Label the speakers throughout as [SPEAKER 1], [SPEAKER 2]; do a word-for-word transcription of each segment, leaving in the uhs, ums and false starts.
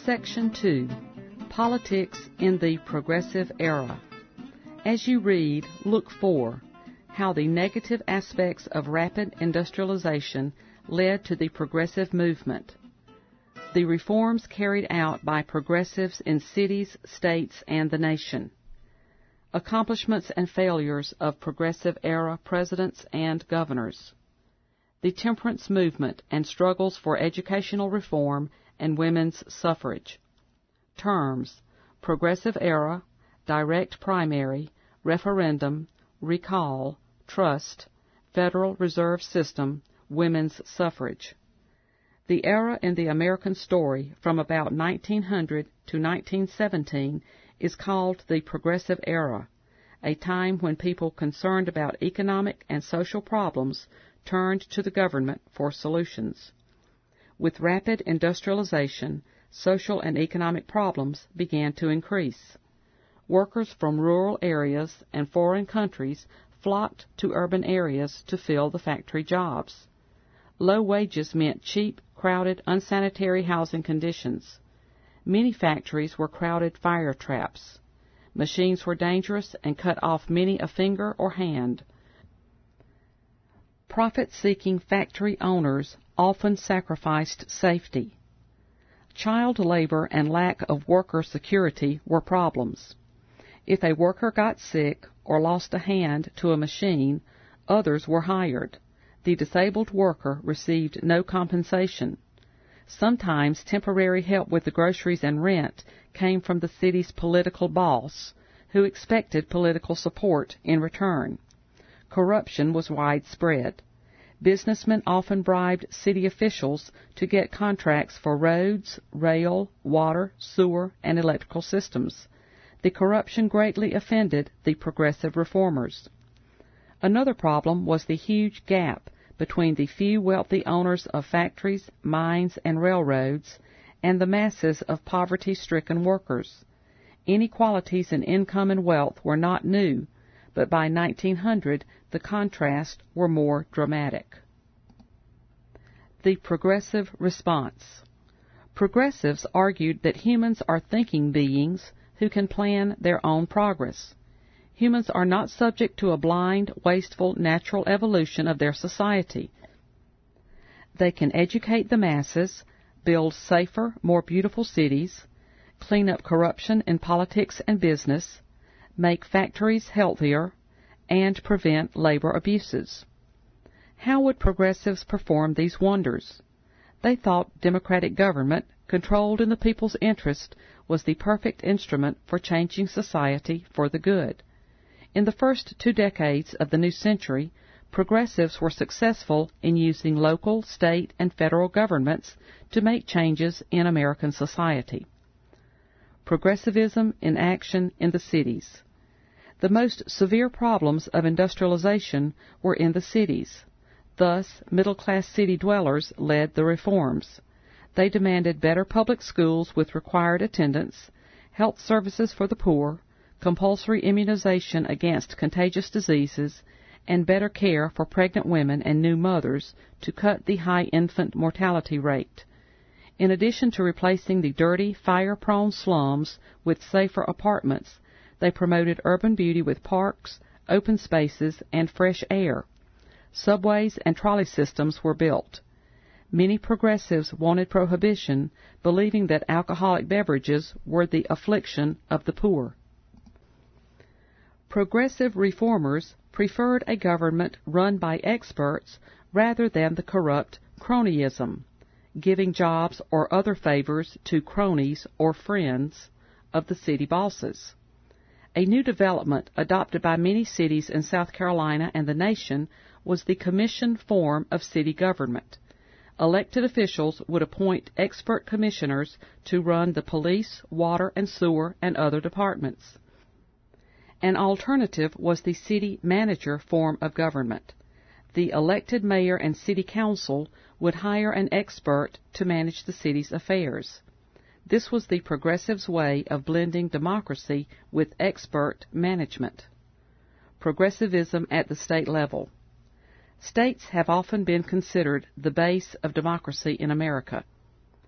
[SPEAKER 1] Section two. Politics in the Progressive Era. As you read, look for how the negative aspects of rapid industrialization led to the progressive movement, the reforms carried out by progressives in cities, states, and the nation, accomplishments and failures of progressive era presidents and governors, the temperance movement and struggles for educational reform and women's suffrage. Terms: progressive era, direct primary, referendum, recall, trust, Federal Reserve System, women's suffrage. The era in the American story from about nineteen hundred to nineteen seventeen is called the Progressive Era, a time when people concerned about economic and social problems turned to the government for solutions. With rapid industrialization, social and economic problems began to increase. Workers from rural areas and foreign countries flocked to urban areas to fill the factory jobs. Low wages meant cheap, crowded, unsanitary housing conditions. Many factories were crowded fire traps. Machines were dangerous and cut off many a finger or hand. Profit-seeking factory owners often sacrificed safety. Child labor and lack of worker security were problems. If a worker got sick or lost a hand to a machine, others were hired. The disabled worker received no compensation. Sometimes temporary help with the groceries and rent came from the city's political boss, who expected political support in return. Corruption was widespread. Businessmen often bribed city officials to get contracts for roads, rail, water, sewer, and electrical systems. The corruption greatly offended the progressive reformers. Another problem was the huge gap between the few wealthy owners of factories, mines, and railroads and the masses of poverty-stricken workers. Inequalities in income and wealth were not new, but by nineteen hundred the contrasts were more dramatic. The progressive response. Progressives argued that humans are thinking beings who can plan their own progress. Humans are not subject to a blind, wasteful natural evolution of their society. They can educate the masses, build safer, more beautiful cities, clean up corruption in politics and business, make factories healthier, and prevent labor abuses. How would progressives perform these wonders? They thought democratic government, controlled in the people's interest, was the perfect instrument for changing society for the good. In the first two decades of the new century, progressives were successful in using local, state, and federal governments to make changes in American society. Progressivism in action in the cities. The most severe problems of industrialization were in the cities. Thus, middle-class city dwellers led the reforms. They demanded better public schools with required attendance, health services for the poor, compulsory immunization against contagious diseases, and better care for pregnant women and new mothers to cut the high infant mortality rate. In addition to replacing the dirty, fire-prone slums with safer apartments, they promoted urban beauty with parks, open spaces, and fresh air. Subways and trolley systems were built. Many progressives wanted prohibition, believing that alcoholic beverages were the affliction of the poor. Progressive reformers preferred a government run by experts rather than the corrupt cronyism, giving jobs or other favors to cronies or friends of the city bosses. A new development adopted by many cities in South Carolina and the nation was the commission form of city government. Elected officials would appoint expert commissioners to run the police, water and sewer, and other departments. An alternative was the city manager form of government. The elected mayor and city council would hire an expert to manage the city's affairs. This was the progressives' way of blending democracy with expert management. Progressivism at the state level. States have often been considered the base of democracy in America.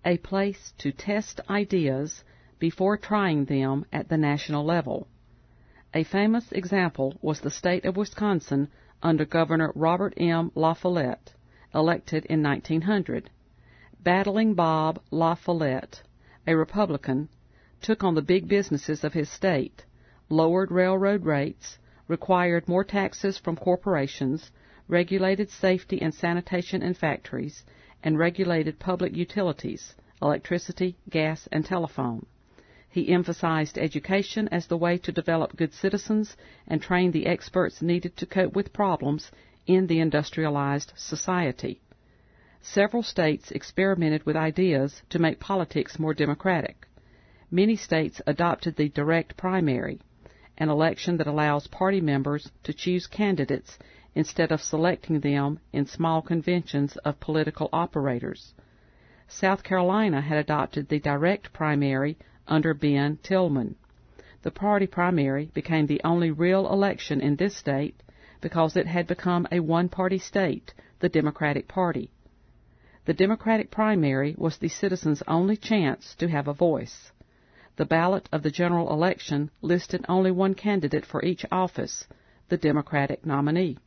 [SPEAKER 1] a place to test ideas before trying them at the national level. A famous example was the state of Wisconsin under Governor Robert M. La Follette, elected in nineteen hundred. Battling Bob La Follette, a Republican, took on the big businesses of his state, lowered railroad rates, required more taxes from corporations, regulated safety and sanitation in factories, and regulated public utilities, electricity, gas, and telephone. He emphasized education as the way to develop good citizens and train the experts needed to cope with problems in the industrialized society. Several states experimented with ideas to make politics more democratic. Many states adopted the direct primary, an election that allows party members to choose candidates instead of selecting them in small conventions of political operators. South Carolina had adopted the direct primary under Ben Tillman. The party primary became the only real election in this state because it had become a one-party state, the Democratic Party. The Democratic primary was the citizens' only chance to have a voice. The ballot of the general election listed only one candidate for each office, the Democratic nominee.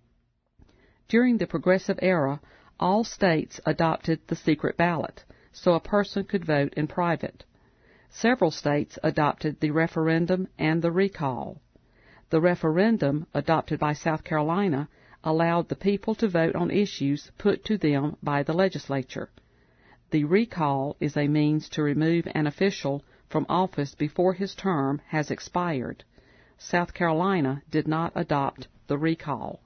[SPEAKER 1] During the Progressive era, all states adopted the secret ballot, so a person could vote in private. Several states adopted the referendum and the recall. The referendum, adopted by South Carolina, allowed the people to vote on issues put to them by the legislature. The recall is a means to remove an official from office before his term has expired. South Carolina did not adopt the recall.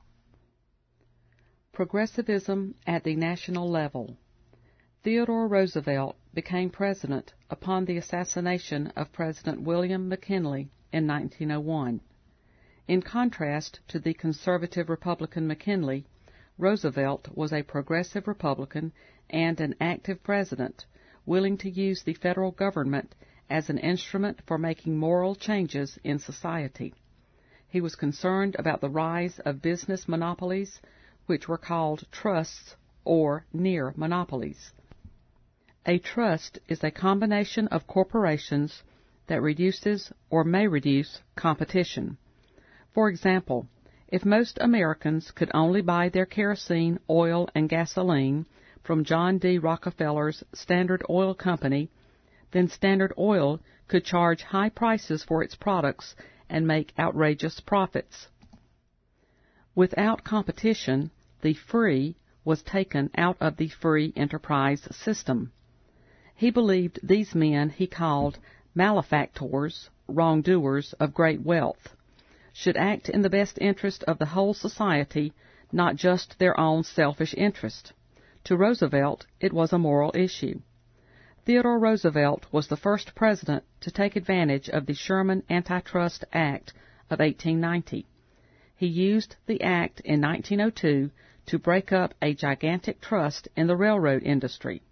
[SPEAKER 1] Progressivism at the national level. Theodore Roosevelt became president upon the assassination of President William McKinley in nineteen oh one. In contrast to the conservative Republican McKinley, Roosevelt was a progressive Republican and an active president, willing to use the federal government as an instrument for making moral changes in society. He was concerned about the rise of business monopolies, which were called trusts or near monopolies. A trust is a combination of corporations that reduces or may reduce competition. For example, if most Americans could only buy their kerosene, oil, and gasoline from John D. Rockefeller's Standard Oil Company, then Standard Oil could charge high prices for its products and make outrageous profits. Without competition, the free was taken out of the free enterprise system. He believed these men he called malefactors, wrongdoers of great wealth, should act in the best interest of the whole society, not just their own selfish interest. To Roosevelt, it was a moral issue. Theodore Roosevelt was the first president to take advantage of the Sherman Antitrust Act of eighteen ninety. He used the act in nineteen oh two to break up a gigantic trust in the railroad industry.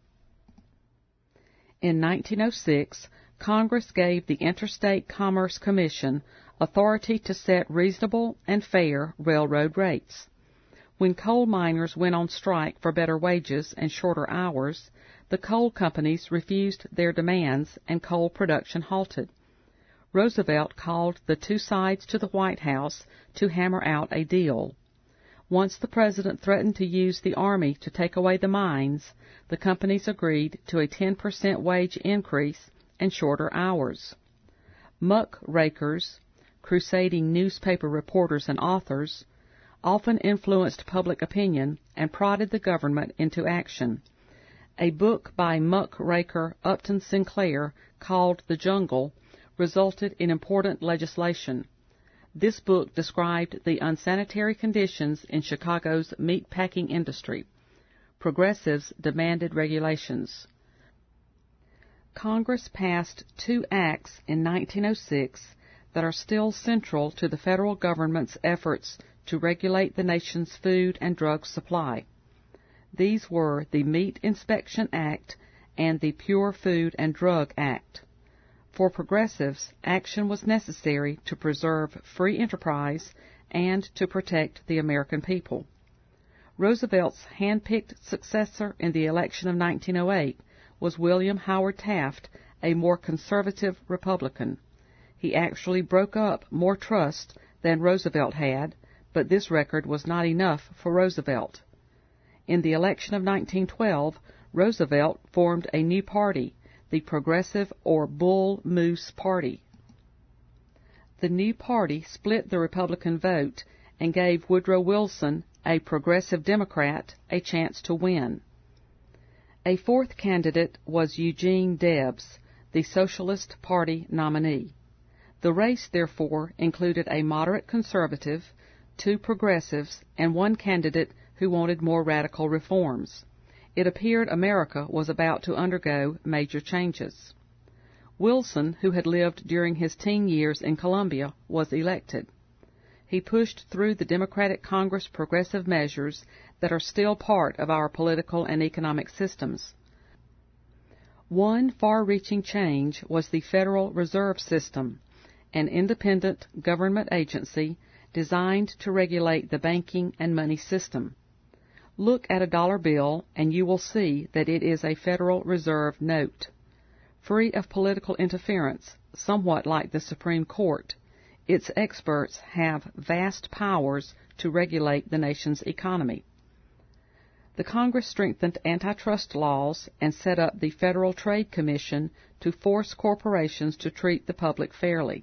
[SPEAKER 1] In nineteen oh six, Congress gave the Interstate Commerce Commission authority to set reasonable and fair railroad rates. When coal miners went on strike for better wages and shorter hours, the coal companies refused their demands and coal production halted. Roosevelt called the two sides to the White House to hammer out a deal. Once the president threatened to use the Army to take away the mines, the companies agreed to a ten percent wage increase and shorter hours. Muckrakers, crusading newspaper reporters and authors, often influenced public opinion and prodded the government into action. A book by muckraker Upton Sinclair called The Jungle resulted in important legislation. This book described the unsanitary conditions in Chicago's meat-packing industry. Progressives demanded regulations. Congress passed two acts in nineteen oh six that are still central to the federal government's efforts to regulate the nation's food and drug supply. These were the Meat Inspection Act and the Pure Food and Drug Act. For progressives, action was necessary to preserve free enterprise and to protect the American people. Roosevelt's hand-picked successor in the election of nineteen oh eight was William Howard Taft, a more conservative Republican. He actually broke up more trusts than Roosevelt had, but this record was not enough for Roosevelt. In the election of nineteen twelve, Roosevelt formed a new party, the Progressive or Bull Moose Party. The new party split the Republican vote and gave Woodrow Wilson, a progressive Democrat, a chance to win. A fourth candidate was Eugene Debs, the Socialist Party nominee. The race, therefore, included a moderate conservative, two progressives, and one candidate who wanted more radical reforms. It appeared America was about to undergo major changes. Wilson, who had lived during his teen years in Columbia, was elected. He pushed through the Democratic Congress progressive measures that are still part of our political and economic systems. One far-reaching change was the Federal Reserve System, an independent government agency designed to regulate the banking and money system. Look at a dollar bill and you will see that it is a Federal Reserve note. Free of political interference, somewhat like the Supreme Court, its experts have vast powers to regulate the nation's economy. The Congress strengthened antitrust laws and set up the Federal Trade Commission to force corporations to treat the public fairly.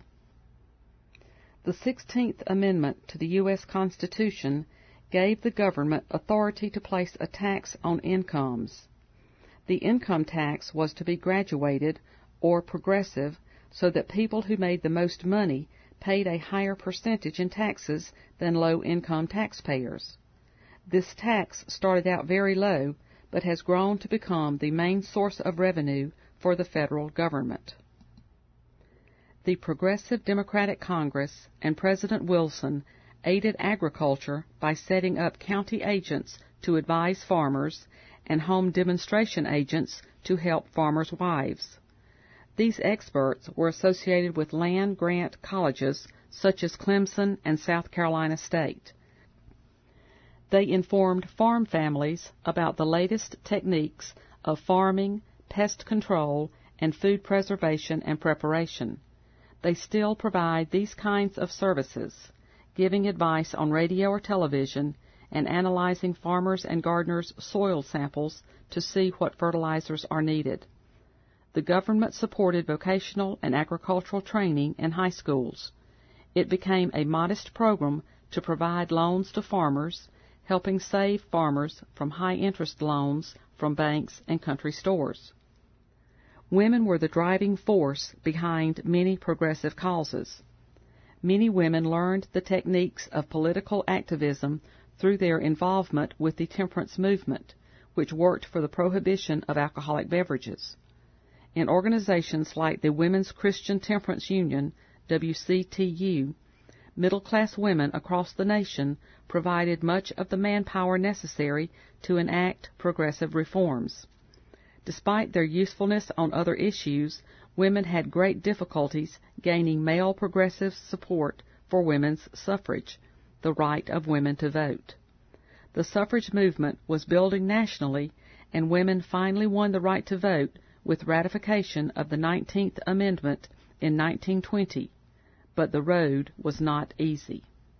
[SPEAKER 1] The sixteenth Amendment to the U S Constitution gave the government authority to place a tax on incomes. The income tax was to be graduated or progressive so that people who made the most money paid a higher percentage in taxes than low-income taxpayers. This tax started out very low, but has grown to become the main source of revenue for the federal government. The Progressive Democratic Congress and President Wilson aided agriculture by setting up county agents to advise farmers and home demonstration agents to help farmers' wives. These experts were associated with land-grant colleges such as Clemson and South Carolina State. They informed farm families about the latest techniques of farming, pest control, and food preservation and preparation. They still provide these kinds of services, giving advice on radio or television, and analyzing farmers' and gardeners' soil samples to see what fertilizers are needed. The government supported vocational and agricultural training in high schools. It became a modest program to provide loans to farmers, helping save farmers from high-interest loans from banks and country stores. Women were the driving force behind many progressive causes. Many women learned the techniques of political activism through their involvement with the temperance movement, which worked for the prohibition of alcoholic beverages. In organizations like the Women's Christian Temperance Union, W C T U, middle-class women across the nation provided much of the manpower necessary to enact progressive reforms. Despite their usefulness on other issues, women had great difficulties gaining male progressive support for women's suffrage, the right of women to vote. The suffrage movement was building nationally, and women finally won the right to vote with ratification of the nineteenth Amendment in nineteen twenty, but the road was not easy.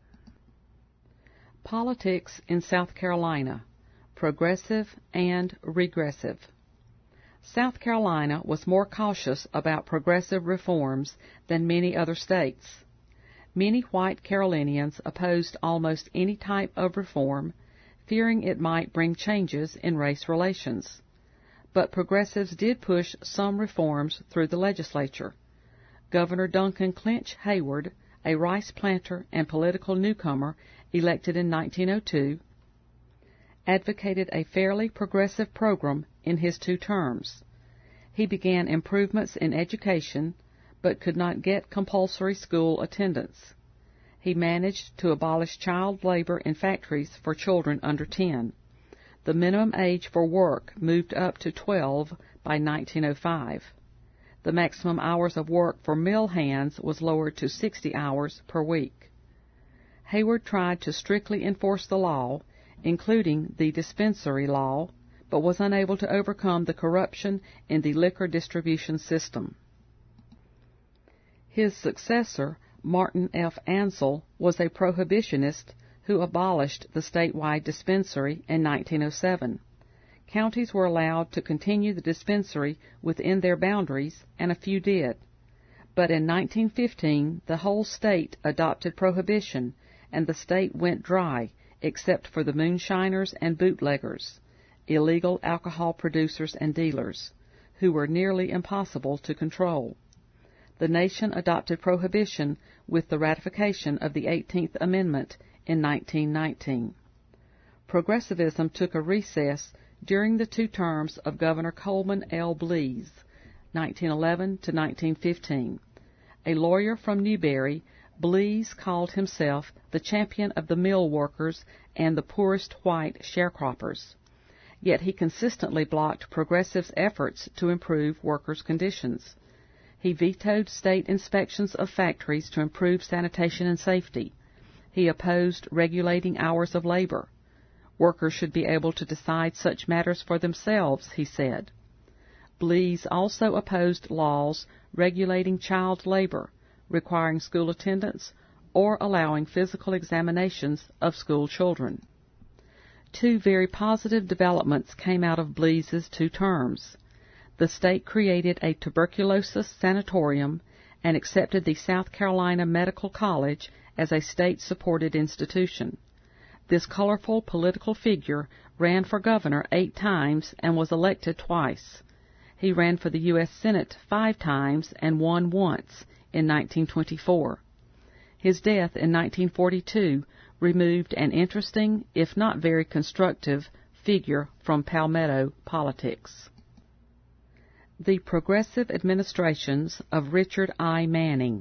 [SPEAKER 1] Politics in South Carolina, progressive and regressive. South Carolina was more cautious about progressive reforms than many other states. Many white Carolinians opposed almost any type of reform, fearing it might bring changes in race relations. But progressives did push some reforms through the legislature. Governor Duncan Clinch Hayward, a rice planter and political newcomer elected in nineteen oh two, advocated a fairly progressive program in his two terms. He began improvements in education, but could not get compulsory school attendance. He managed to abolish child labor in factories for children under ten. The minimum age for work moved up to twelve by nineteen oh five. The maximum hours of work for mill hands was lowered to sixty hours per week. Hayward tried to strictly enforce the law, including the dispensary law, but was unable to overcome the corruption in the liquor distribution system. His successor, Martin F. Ansel, was a prohibitionist who abolished the statewide dispensary in nineteen oh seven. Counties were allowed to continue the dispensary within their boundaries, and a few did. But in nineteen fifteen, the whole state adopted prohibition, and the state went dry, except for the moonshiners and bootleggers, illegal alcohol producers and dealers, who were nearly impossible to control. The nation adopted prohibition with the ratification of the eighteenth Amendment in nineteen nineteen. Progressivism took a recess during the two terms of Governor Coleman L. Blease, nineteen eleven to nineteen fifteen. A lawyer from Newberry, Blease called himself the champion of the mill workers and the poorest white sharecroppers. Yet he consistently blocked progressives' efforts to improve workers' conditions. He vetoed state inspections of factories to improve sanitation and safety. He opposed regulating hours of labor. Workers should be able to decide such matters for themselves, he said. Blease also opposed laws regulating child labor, requiring school attendance, or allowing physical examinations of school children. Two very positive developments came out of Blease's two terms. The state created a tuberculosis sanatorium and accepted the South Carolina Medical College as a state-supported institution. This colorful political figure ran for governor eight times and was elected twice. He ran for the U S Senate five times and won once in nineteen twenty-four. His death in nineteen forty-two removed an interesting, if not very constructive, figure from Palmetto politics. The Progressive Administrations of Richard I. Manning.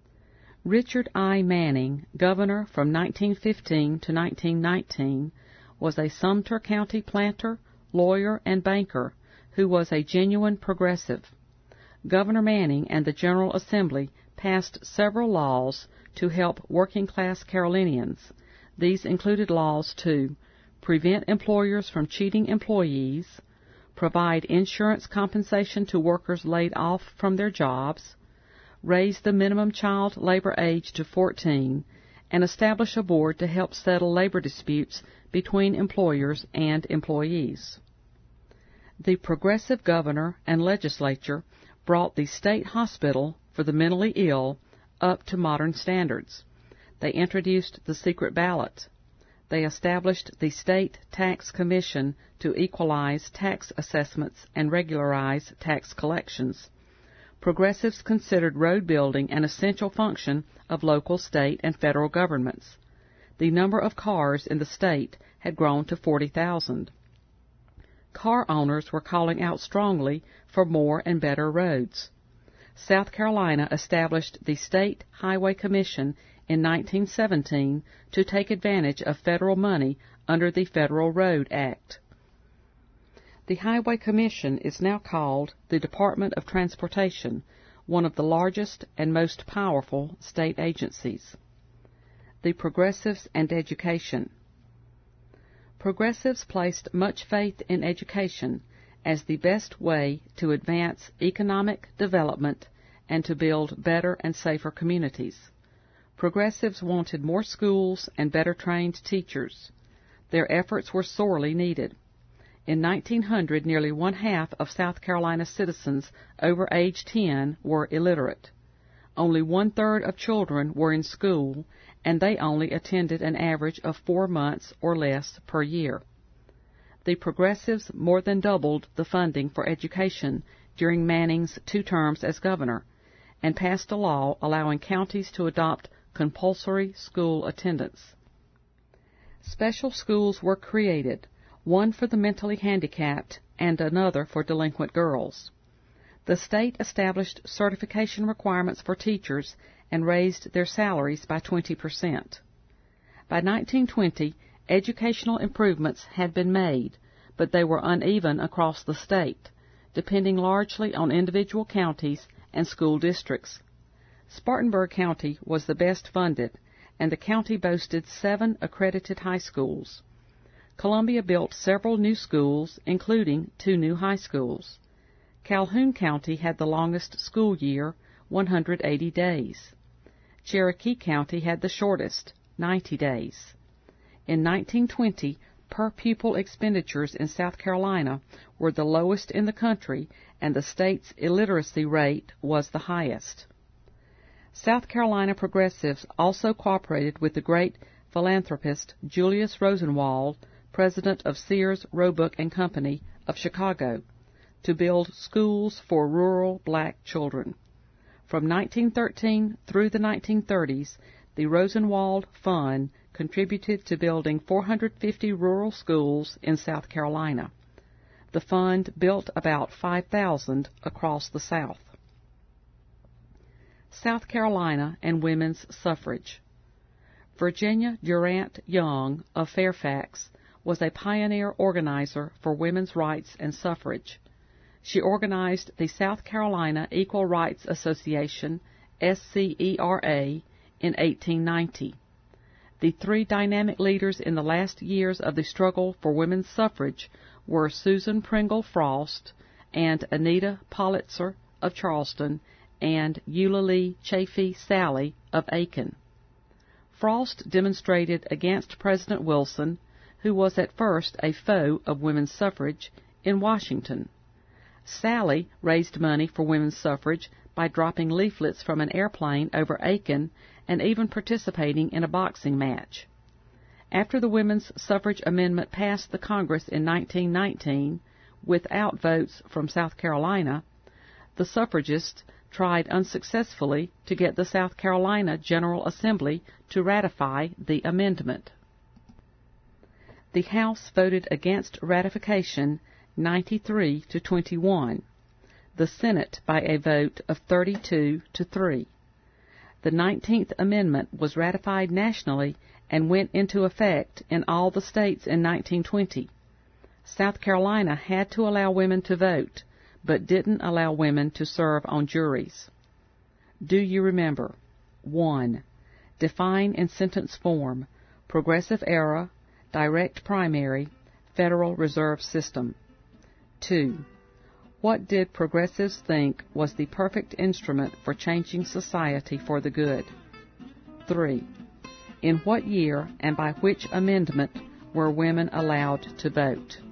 [SPEAKER 1] Richard I. Manning, governor from nineteen fifteen to nineteen nineteen, was a Sumter County planter, lawyer, and banker who was a genuine progressive. Governor Manning and the General Assembly passed several laws to help working-class Carolinians. These included laws to prevent employers from cheating employees, provide insurance compensation to workers laid off from their jobs, raise the minimum child labor age to fourteen, and establish a board to help settle labor disputes between employers and employees. The progressive governor and legislature brought the state hospital for the mentally ill up to modern standards. They introduced the secret ballot. They established the State Tax Commission to equalize tax assessments and regularize tax collections. Progressives considered road building an essential function of local, state, and federal governments. The number of cars in the state had grown to forty thousand. Car owners were calling out strongly for more and better roads. South Carolina established the State Highway Commission in nineteen seventeen to take advantage of federal money under the Federal Road Act. The Highway Commission is now called the Department of Transportation, one of the largest and most powerful state agencies. The Progressives and Education. Progressives placed much faith in education as the best way to advance economic development and to build better and safer communities. Progressives wanted more schools and better trained teachers. Their efforts were sorely needed. In nineteen hundred, nearly one-half of South Carolina citizens over age ten were illiterate. Only one-third of children were in school, and they only attended an average of four months or less per year. The Progressives more than doubled the funding for education during Manning's two terms as governor, and passed a law allowing counties to adopt compulsory school attendance. Special schools were created, one for the mentally handicapped and another for delinquent girls. The state established certification requirements for teachers and raised their salaries by twenty percent. By nineteen twenty, educational improvements had been made, but they were uneven across the state, depending largely on individual counties and school districts. Spartanburg County was the best funded, and the county boasted seven accredited high schools. Columbia built several new schools, including two new high schools. Calhoun County had the longest school year, one hundred eighty days. Cherokee County had the shortest, ninety days. In nineteen twenty, per-pupil expenditures in South Carolina were the lowest in the country, and the state's illiteracy rate was the highest. South Carolina progressives also cooperated with the great philanthropist Julius Rosenwald, president of Sears, Roebuck and Company of Chicago, to build schools for rural black children. From nineteen thirteen through the nineteen thirties, the Rosenwald Fund contributed to building four hundred fifty rural schools in South Carolina. The fund built about five thousand across the South. South Carolina and women's suffrage. Virginia Durant Young of Fairfax was a pioneer organizer for women's rights and suffrage. She organized the South Carolina Equal Rights Association, S C E R A, in eighteen ninety. The three dynamic leaders in the last years of the struggle for women's suffrage were Susan Pringle Frost and Anita Politzer of Charleston and Eulalie Chaffee Sally of Aiken. Frost demonstrated against President Wilson, who was at first a foe of women's suffrage, in Washington. Sally raised money for women's suffrage by dropping leaflets from an airplane over Aiken and even participating in a boxing match. After the women's suffrage amendment passed the Congress in nineteen nineteen, without votes from South Carolina, the suffragists tried unsuccessfully to get the South Carolina General Assembly to ratify the amendment. The House voted against ratification ninety-three to twenty-one, the Senate by a vote of thirty-two to three. The nineteenth Amendment was ratified nationally and went into effect in all the states in nineteen twenty. South Carolina had to allow women to vote, but didn't allow women to serve on juries. Do you remember? one. Define in sentence form: Progressive Era, Direct Primary, Federal Reserve System. two. What did progressives think was the perfect instrument for changing society for the good? three. In what year and by which amendment were women allowed to vote?